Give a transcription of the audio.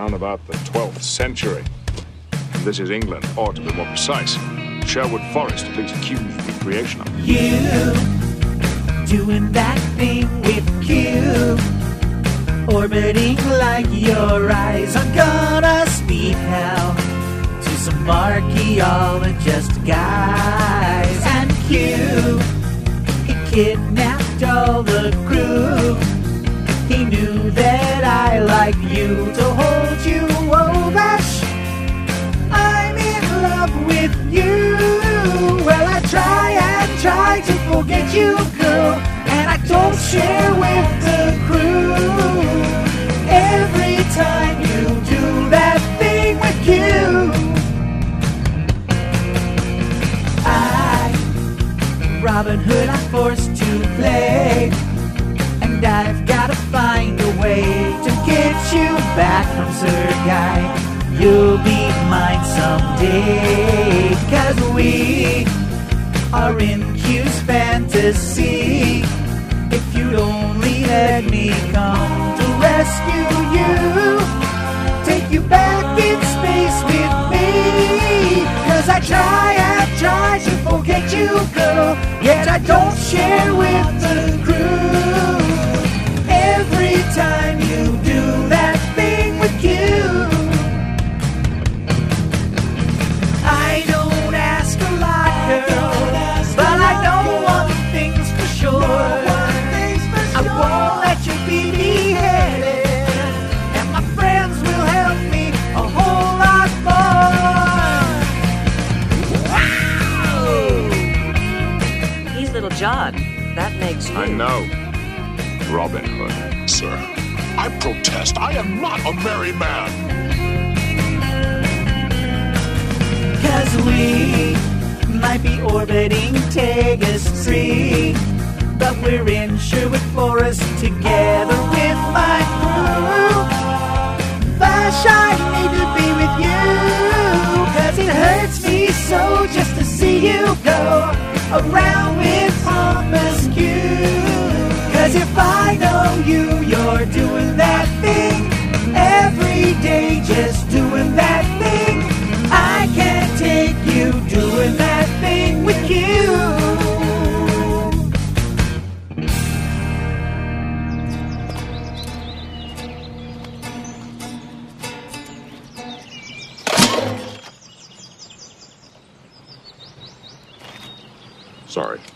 around about the 12th century. This is England, or to be more precise, Sherwood Forest, at least Q's recreation of it. You doing that thing with Q, orbiting like your eyes. I'm gonna speak now to some archaeologist guys. And Q, he kidnapped all the crew. He knew that I like you to hold you. Oh, gosh, I'm in love with you. Well, I try to forget you, girl, and I don't share with the crew. Every time you do that thing with you, Robin Hood, I'm forced to play, and I've gotta find a way to get you back from Sir Guy. You'll be mine someday, 'cause we are in Q's fantasy. If you'd only let me come to rescue you, take you back in space with me. 'Cause I try to forget you, girl, yet I don't share with the crew. Every time you do that thing with you, I don't ask a lot, girl, but I know one thing's for sure. I won't let you be beheaded, and my friends will help me a whole lot more. Wow! He's Little John. That makes you. I know. Robin Hood. Sir, I protest. I am not a merry man. 'Cause we might be orbiting Tegus 3, but we're in Sherwood Forest together with my crew. Vash, I need to be with you, 'cause it hurts me so just to see you go around with Pompous Q. 'Cause if I know you, you're doing that thing every day, just doing that thing. I can't take you doing that thing with you. Sorry.